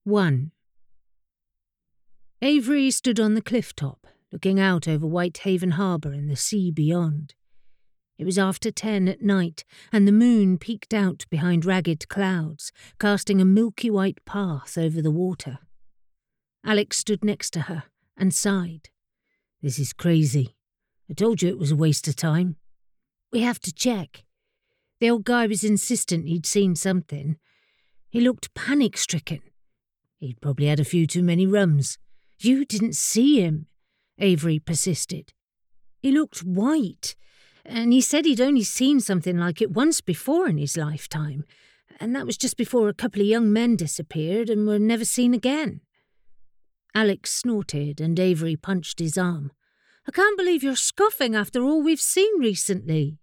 1. Avery stood on the cliff top, looking out over Whitehaven Harbour and the sea beyond. It was after 10 at night, and the moon peeked out behind ragged clouds, casting a milky white path over the water. Alex stood next to her and sighed. "This is crazy. I told you it was a waste of time. We have to check." The old guy was insistent he'd seen something. He looked panic-stricken. He'd probably had a few too many rums. "You didn't see him," Avery persisted. "He looked white, and he said he'd only seen something like it once before in his lifetime, and that was just before a couple of young men disappeared and were never seen again." Alex snorted and Avery punched his arm. "I can't believe you're scoffing after all we've seen recently."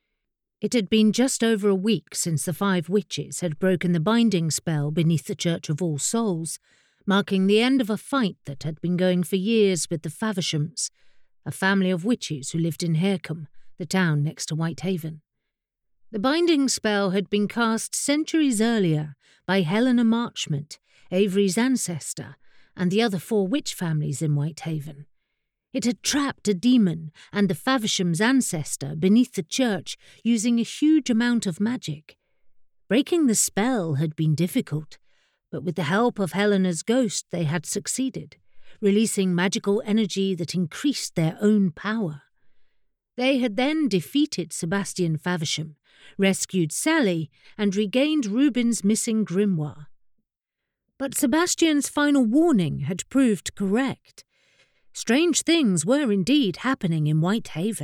It had been just over a week since the 5 witches had broken the binding spell beneath the Church of All Souls, marking the end of a fight that had been going for years with the Favershams, a family of witches who lived in Harecombe, the town next to Whitehaven. The binding spell had been cast centuries earlier by Helena Marchmont, Avery's ancestor, and the other 4 witch families in Whitehaven. It had trapped a demon and the Faversham's ancestor beneath the church using a huge amount of magic. Breaking the spell had been difficult, but with the help of Helena's ghost they had succeeded, releasing magical energy that increased their own power. They had then defeated Sebastian Faversham, rescued Sally, and regained Reuben's missing grimoire. But Sebastian's final warning had proved correct. Strange things were indeed happening in Whitehaven.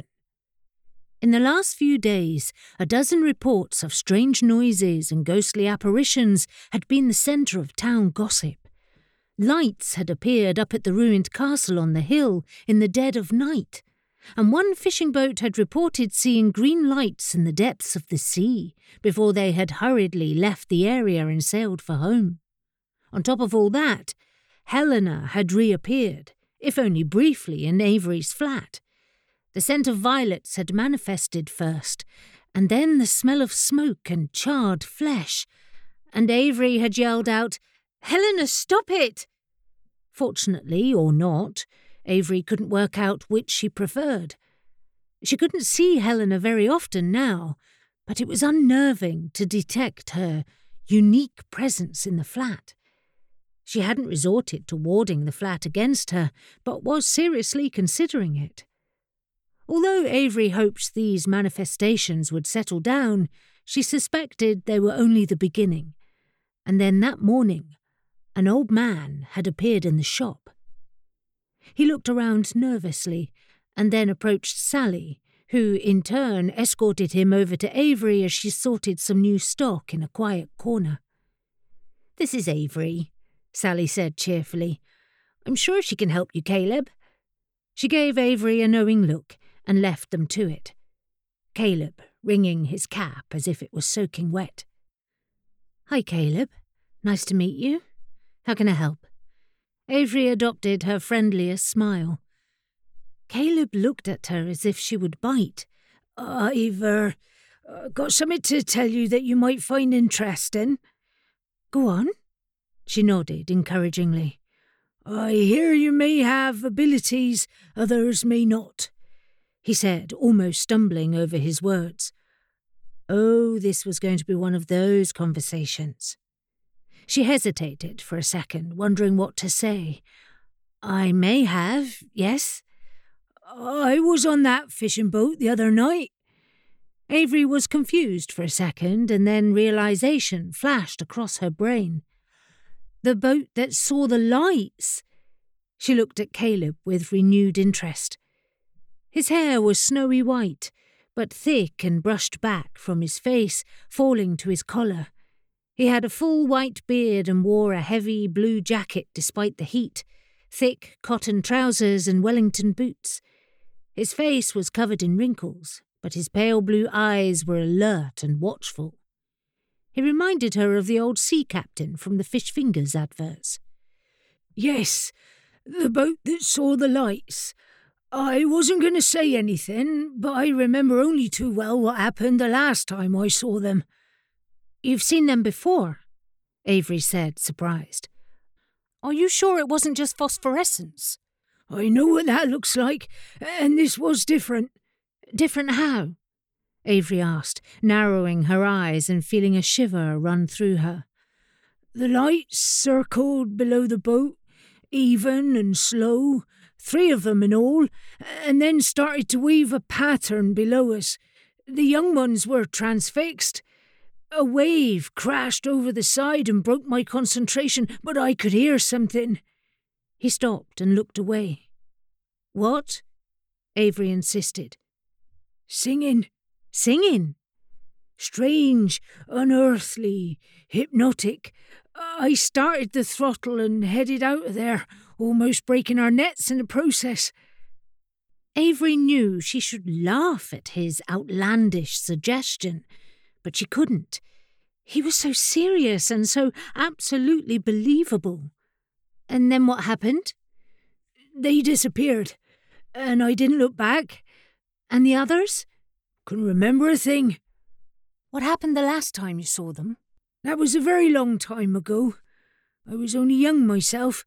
In the last few days, a dozen reports of strange noises and ghostly apparitions had been the centre of town gossip. Lights had appeared up at the ruined castle on the hill in the dead of night, and one fishing boat had reported seeing green lights in the depths of the sea before they had hurriedly left the area and sailed for home. On top of all that, Helena had reappeared, if only briefly, in Avery's flat. The scent of violets had manifested first, and then the smell of smoke and charred flesh, and Avery had yelled out, "Helena, stop it!" Fortunately, or not, Avery couldn't work out which she preferred. She couldn't see Helena very often now, but it was unnerving to detect her unique presence in the flat. She hadn't resorted to warding the flat against her, but was seriously considering it. Although Avery hoped these manifestations would settle down, she suspected they were only the beginning. And then that morning, an old man had appeared in the shop. He looked around nervously, and then approached Sally, who in turn escorted him over to Avery as she sorted some new stock in a quiet corner. "This is Avery," Sally said cheerfully. "I'm sure she can help you, Caleb." She gave Avery a knowing look and left them to it, Caleb wringing his cap as if it was soaking wet. "Hi, Caleb. Nice to meet you. How can I help?" Avery adopted her friendliest smile. Caleb looked at her as if she would bite. "I've got something to tell you that you might find interesting." "Go on." She nodded encouragingly. "I hear you may have abilities others may not," he said, almost stumbling over his words. Oh, this was going to be one of those conversations. She hesitated for a second, wondering what to say. "I may have, yes." "I was on that fishing boat the other night." Avery was confused for a second, and then realization flashed across her brain. "The boat that saw the lights." She looked at Caleb with renewed interest. His hair was snowy white, but thick and brushed back from his face, falling to his collar. He had a full white beard and wore a heavy blue jacket despite the heat, thick cotton trousers and Wellington boots. His face was covered in wrinkles, but his pale blue eyes were alert and watchful. He reminded her of the old sea captain from the Fish Fingers adverts. "Yes, the boat that saw the lights. I wasn't going to say anything, but I remember only too well what happened the last time I saw them." "You've seen them before?" Avery said, surprised. Are you sure it wasn't just phosphorescence? I know what that looks like, and this was different. Different how? Avery asked, narrowing her eyes and feeling a shiver run through her. The light circled below the boat, even and slow, 3 of them in all, and then started to weave a pattern below us. The young ones were transfixed. A wave crashed over the side and broke my concentration, but I could hear something. He stopped and looked away. What? Avery insisted. Singing. Singing? Strange, unearthly, hypnotic. I started the throttle and headed out of there, almost breaking our nets in the process. Avery knew she should laugh at his outlandish suggestion, but she couldn't. He was so serious and so absolutely believable. And then what happened? They disappeared, and I didn't look back. And the others? Couldn't remember a thing. What happened the last time you saw them? That was a very long time ago. I was only young myself.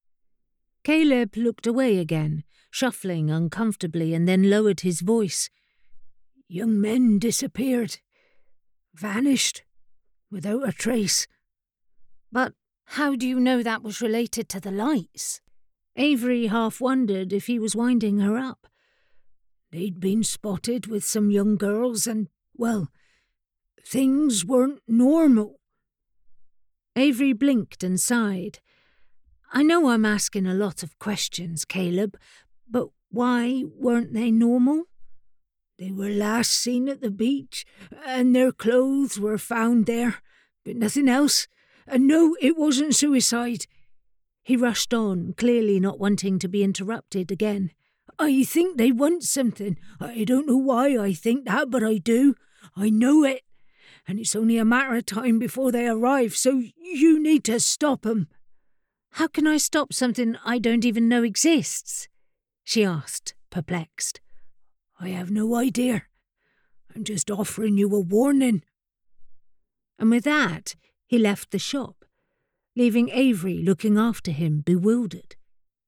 Caleb looked away again, shuffling uncomfortably, and then lowered his voice. Young men disappeared. Vanished. Without a trace. But how do you know that was related to the lights? Avery half wondered if he was winding her up. They'd been spotted with some young girls and, well, things weren't normal. Avery blinked and sighed. I know I'm asking a lot of questions, Caleb, but why weren't they normal? They were last seen at the beach, and their clothes were found there, but nothing else. And no, it wasn't suicide. He rushed on, clearly not wanting to be interrupted again. I think they want something. I don't know why I think that, but I do. I know it. And it's only a matter of time before they arrive, so you need to stop them. How can I stop something I don't even know exists? She asked, perplexed. I have no idea. I'm just offering you a warning. And with that, he left the shop, leaving Avery looking after him, bewildered.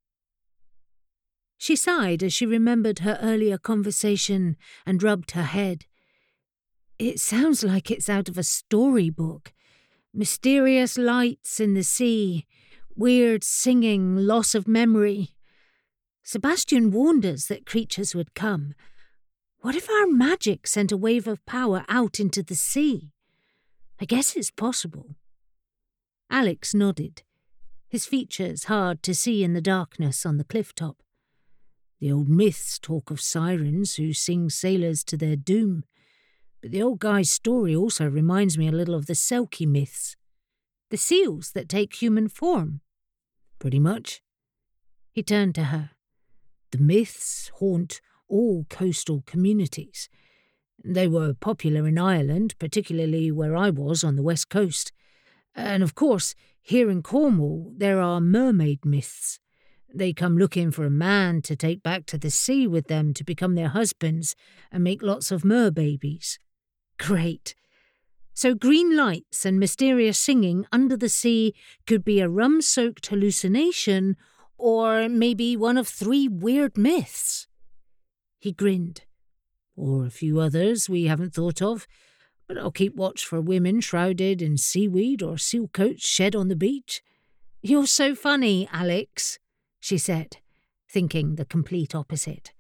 She sighed as she remembered her earlier conversation and rubbed her head. It sounds like it's out of a storybook. Mysterious lights in the sea, weird singing, loss of memory. Sebastian warned us that creatures would come. What if our magic sent a wave of power out into the sea? I guess it's possible. Alex nodded, his features hard to see in the darkness on the cliff top. The old myths talk of sirens who sing sailors to their doom, but the old guy's story also reminds me a little of the Selkie myths. The seals that take human form. Pretty much. He turned to her. The myths haunt all coastal communities. They were popular in Ireland, particularly where I was on the west coast. And of course, here in Cornwall, there are mermaid myths. They come looking for a man to take back to the sea with them to become their husbands and make lots of mer-babies. Great. So green lights and mysterious singing under the sea could be a rum-soaked hallucination or maybe one of 3 weird myths. He grinned. Or a few others we haven't thought of, but I'll keep watch for women shrouded in seaweed or seal coats shed on the beach. You're so funny, Alex, she said, thinking the complete opposite.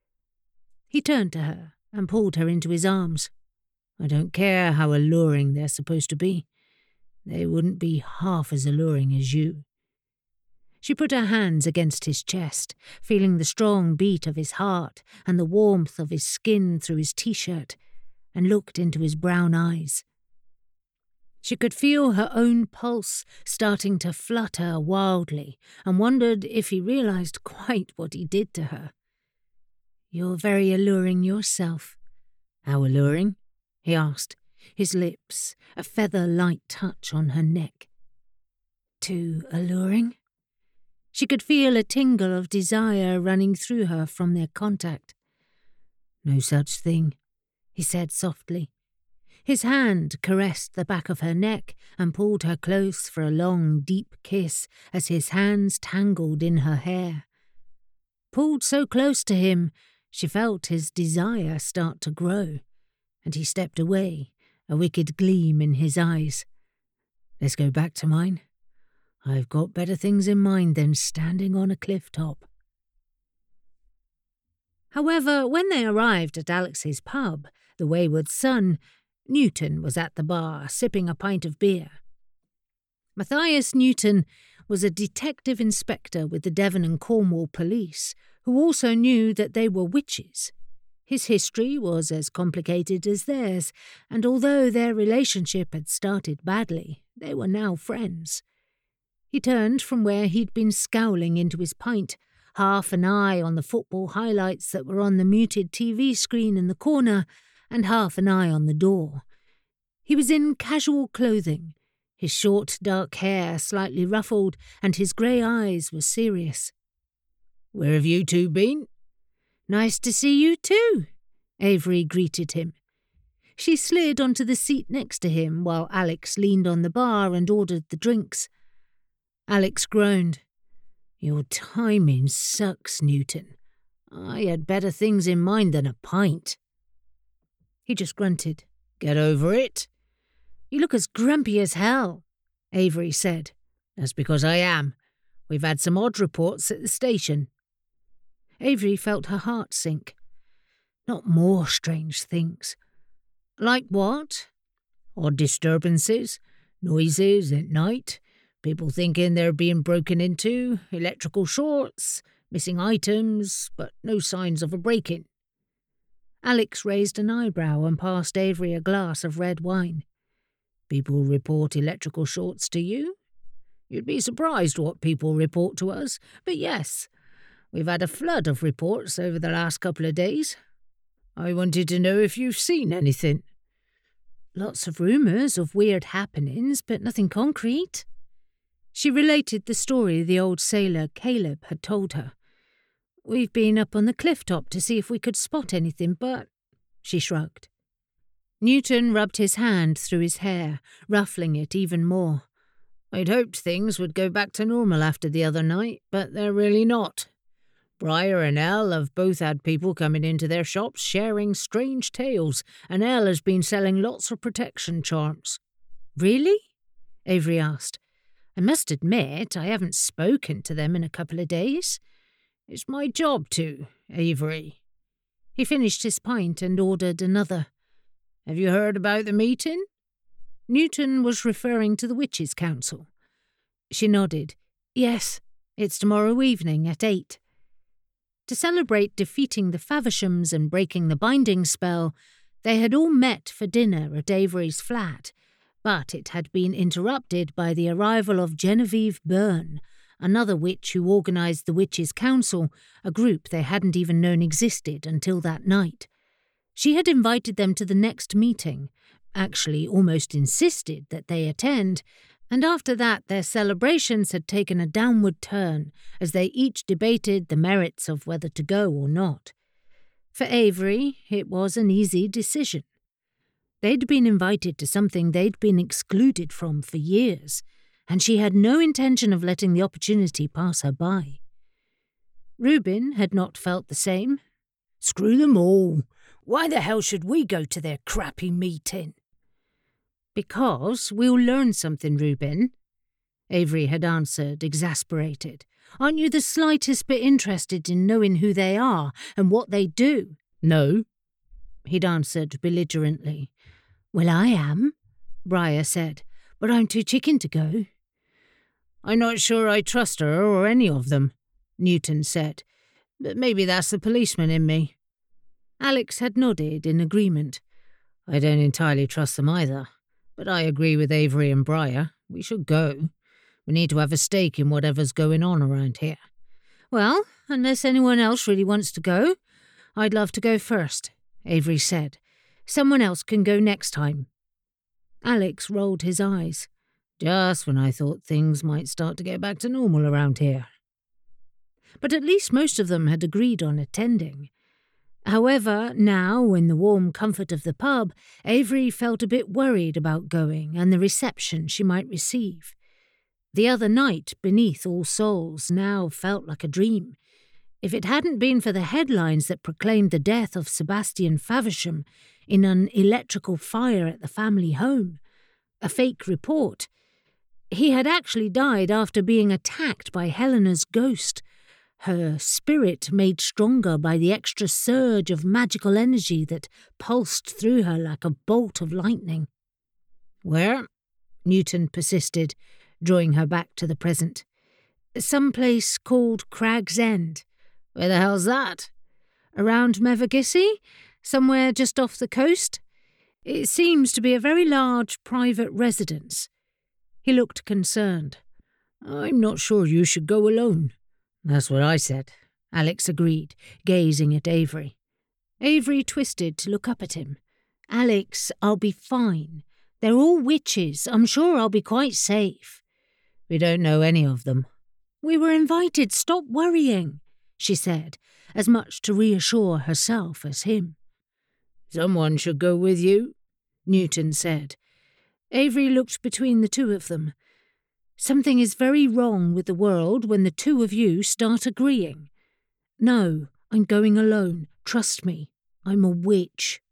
He turned to her and pulled her into his arms. I don't care how alluring they're supposed to be. They wouldn't be half as alluring as you. She put her hands against his chest, feeling the strong beat of his heart and the warmth of his skin through his t-shirt, and looked into his brown eyes. She could feel her own pulse starting to flutter wildly and wondered if he realized quite what he did to her. You're very alluring yourself. How alluring? He asked, his lips a feather-light touch on her neck. Too alluring? She could feel a tingle of desire running through her from their contact. No such thing, he said softly. His hand caressed the back of her neck and pulled her close for a long, deep kiss as his hands tangled in her hair. Pulled so close to him, she felt his desire start to grow, and he stepped away, a wicked gleam in his eyes. "Let's go back to mine. I've got better things in mind than standing on a cliff top." However, when they arrived at Alex's pub, the Wayward Sun, Newton was at the bar, sipping a pint of beer. Matthias Newton was a detective inspector with the Devon and Cornwall police, who also knew that they were witches. His history was as complicated as theirs, and although their relationship had started badly, they were now friends. He turned from where he'd been scowling into his pint, half an eye on the football highlights that were on the muted TV screen in the corner, and half an eye on the door. He was in casual clothing, his short dark hair slightly ruffled, and his grey eyes were serious. "Where have you two been?" "Nice to see you too," Avery greeted him. She slid onto the seat next to him while Alex leaned on the bar and ordered the drinks. Alex groaned. "Your timing sucks, Newton. I had better things in mind than a pint." He just grunted. "Get over it." "You look as grumpy as hell," Avery said. "That's because I am. We've had some odd reports at the station." Avery felt her heart sink. Not more strange things. "Like what?" "Odd disturbances, noises at night, people thinking they're being broken into, electrical shorts, missing items, but no signs of a break-in." Alex raised an eyebrow and passed Avery a glass of red wine. "People report electrical shorts to you? You'd be surprised what people report to us, but yes, we've had a flood of reports over the last couple of days. I wanted to know if you've seen anything." "Lots of rumours of weird happenings, but nothing concrete." She related the story the old sailor Caleb had told her. "We've been up on the cliff top to see if we could spot anything, but—" She shrugged. Newton rubbed his hand through his hair, ruffling it even more. "I'd hoped things would go back to normal after the other night, but they're really not. Briar and Elle have both had people coming into their shops sharing strange tales, and Elle has been selling lots of protection charms." "Really?" Avery asked. "I must admit I haven't spoken to them in a couple of days." "It's my job to, Avery." He finished his pint and ordered another. "Have you heard about the meeting?" Newton was referring to the Witches' Council. She nodded. "Yes, it's tomorrow evening at 8. To celebrate defeating the Favershams and breaking the binding spell, they had all met for dinner at Avery's flat, but it had been interrupted by the arrival of Genevieve Byrne, another witch who organised the Witches' Council, a group they hadn't even known existed until that night. She had invited them to the next meeting, actually almost insisted that they attend, and after that their celebrations had taken a downward turn as they each debated the merits of whether to go or not. For Avery, it was an easy decision. They'd been invited to something they'd been excluded from for years, and she had no intention of letting the opportunity pass her by. Reuben had not felt the same. "Screw them all. Why the hell should we go to their crappy meeting?" "Because we'll learn something, Reuben," Avery had answered, exasperated. "Aren't you the slightest bit interested in knowing who they are and what they do?" "No," he'd answered belligerently. "Well, I am," Briar said, "but I'm too chicken to go." "I'm not sure I trust her or any of them," Newton said, "but maybe that's the policeman in me." Alex had nodded in agreement. "I don't entirely trust them either, but I agree with Avery and Briar. We should go. We need to have a stake in whatever's going on around here." "Well, unless anyone else really wants to go, I'd love to go first," Avery said. "Someone else can go next time." Alex rolled his eyes. "Just when I thought things might start to get back to normal around here." But at least most of them had agreed on attending. However, now, in the warm comfort of the pub, Avery felt a bit worried about going and the reception she might receive. The other night, beneath All Souls, now felt like a dream. If it hadn't been for the headlines that proclaimed the death of Sebastian Faversham in an electrical fire at the family home, a fake report, he had actually died after being attacked by Helena's ghost, her spirit made stronger by the extra surge of magical energy that pulsed through her like a bolt of lightning. "Where?" Newton persisted, drawing her back to the present. "Some place called Crag's End." "Where the hell's that?" "Around Mevagissey, somewhere just off the coast. It seems to be a very large private residence." He looked concerned. "I'm not sure you should go alone." "That's what I said," Alex agreed, gazing at Avery. Avery twisted to look up at him. "Alex, I'll be fine. They're all witches. I'm sure I'll be quite safe." "We don't know any of them." "We were invited. Stop worrying," she said, as much to reassure herself as him. "Someone should go with you," Newton said. Avery looked between the two of them. "Something is very wrong with the world when the two of you start agreeing." "No, I'm going alone. Trust me. I'm a witch."